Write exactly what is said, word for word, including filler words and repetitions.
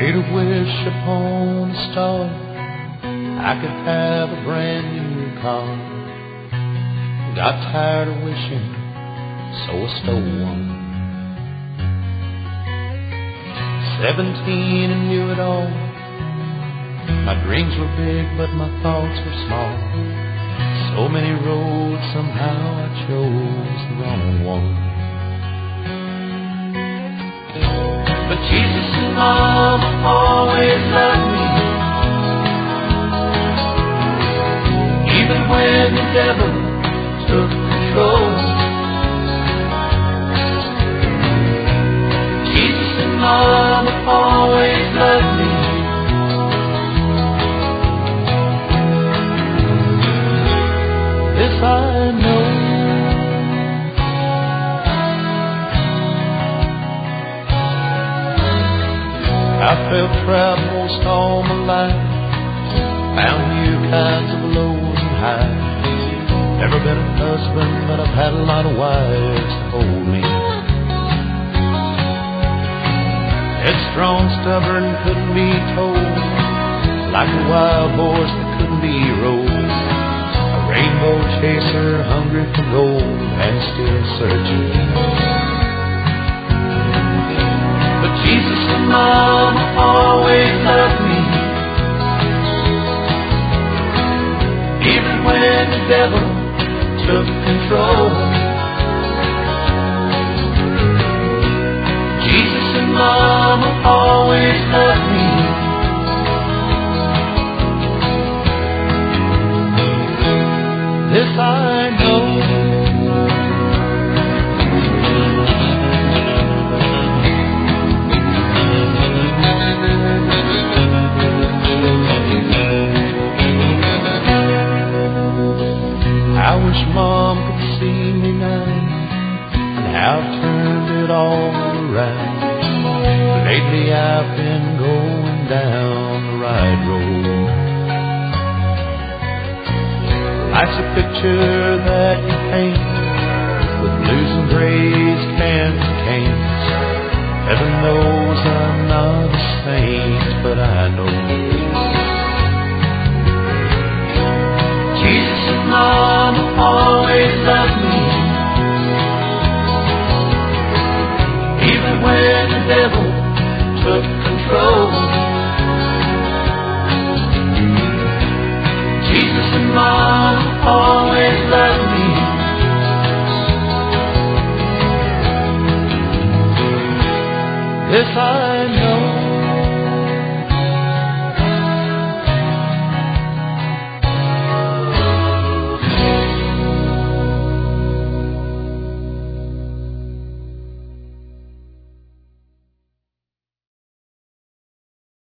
Made a wish upon a star, I could have a brand new car. Got tired of wishing, so I stole one. Seventeen and knew it all. My dreams were big, but my thoughts were small. So many roads, somehow I chose the wrong one. But Jesus and Mama always loved me, even when the devil took control. Jesus and Mama always loved me. This I know. I felt trapped most all my life, found new kinds of lows and highs. Never been a husband, but I've had a lot of wives to hold me. Headstrong, stubborn, couldn't be told, like a wild horse that couldn't be rode. A rainbow chaser, hungry for gold, and still searching. But Jesus and Mama always loved me, even when the devil took control. Jesus and Mama always loved me. This I know. I wish Mom could see me now, and how I've turned it all around. Lately I've been going down the right road. Life's a picture that you paint, with blues and grays, cans and canes. Heaven knows I'm not a saint, but I know Jesus and Mama always loved me, even when the devil took control. Jesus and Mama always loved me. This I know.